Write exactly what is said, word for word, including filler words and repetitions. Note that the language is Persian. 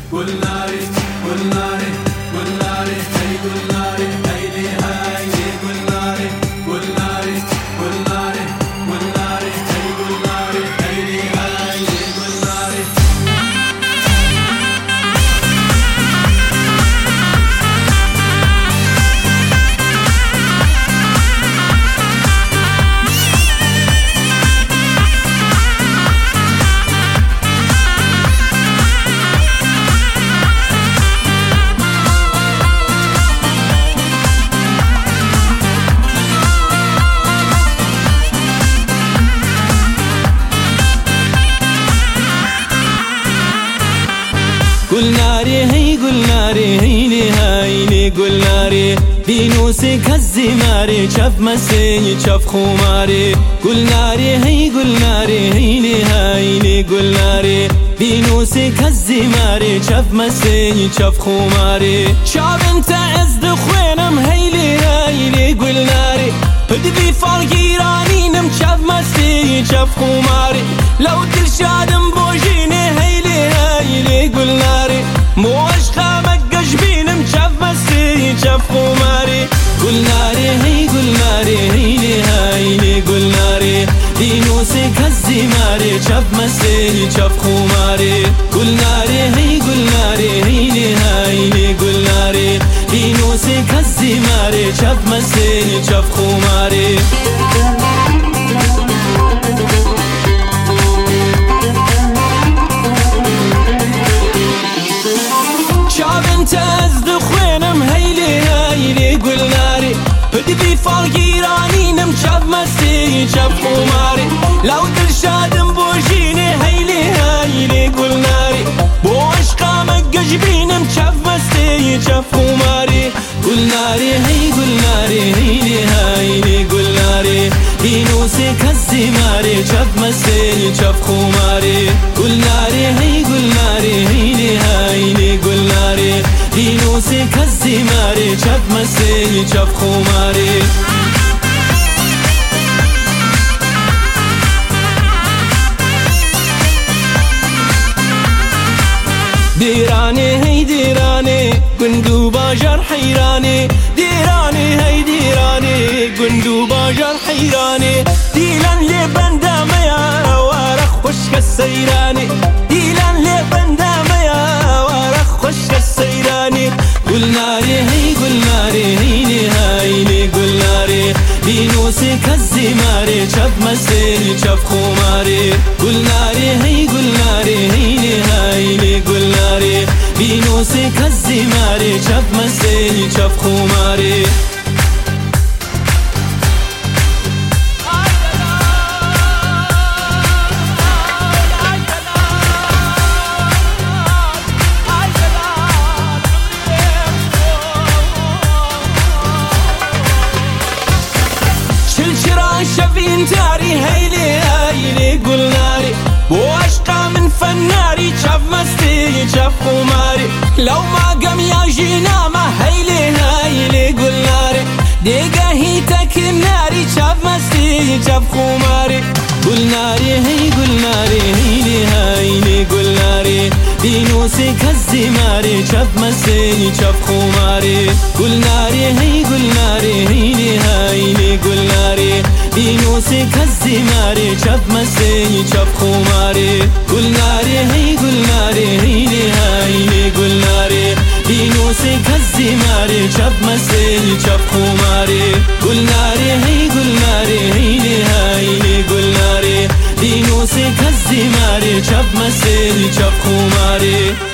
Gulnare, gulnare, gulnare, hey gulnare, hey le hey le gulnare, gulnare, gulnare, gulnare, hey gulnare, hey le hey le gulnare. Gulnare hey gulnare hey le hay le gulnare بینوسک الزماره چف مسیح چف خماره گلناره هی گلناره هی لی هی لی گلناره بینوسک الزماره چف مسیح چف خماره شاب انت از دخوانم هی لی هی لی گلناره هدی فالگیرانینم چف مسیح چف خماره لو ترشادم بوجینه هی لی هی لی گلناره موش خامک گشبینم چف مسیح چف خماره گلناره هی گلناره هی لی هی لی گلناره بینوسک الزماره چف مسیح چف خماره گلناره هی گلناره هی لی هی لی گلناره بینوسک الزماره چف مسیح چف خماره از دخوانم هیلی هیلی گلناری هدی بی فالگیرانینم چف مسیح چف خماری لو دلشادم بوجینه هیلی هیلی گلناری بو عشقامک گجبینم چف مسیح چف خماری گلناری هی گلناری هیلی هیلی گلناری بینوسک الزماره چف مسیح چف خماری گلناری هی گلناری هیلی هیلی گلناری بینوسک الزماره چف مسیح چف خماره دیرانه هی دیرانه گندو باجر حیرانه دیرانه هی دیرانه گندو باجر حیرانه دیلان لی بنده میا وارخ خشک السیرانه دیلان لی بنده میا وارخ خشک السیرانه گلناره هی گلناره هی لی هی لی گلناره بینوسک الزماره چف مسیح چف خماره گلناره هی گلناره هی لی هی لی گلناره بینوسک الزماره چف مسیح چف خماره شفين تاري هيلي هيلي قلناري بو عشقا من فناري شاف مستي شاف خماري لو ما قام يجينا ما هيلي هيلي قلناري ديقا هيتك الناري شاف مستي شاف خماري قلناري هي قلناري هيلي هيلي قلناري بینوسک الزماره چف مسیح چف خماره گلناره هی گلناره هی لی هی لی گلناره بینوسک الزماره چف مسیح چف خماره گلناره هی گلناره هی لی هی لی گلناره بینوسک الزماره چف مسیح چف خماره گلناره هی گلناره هی لی هی لی گلناره بینوسک الزماره چف مسیح چف خماره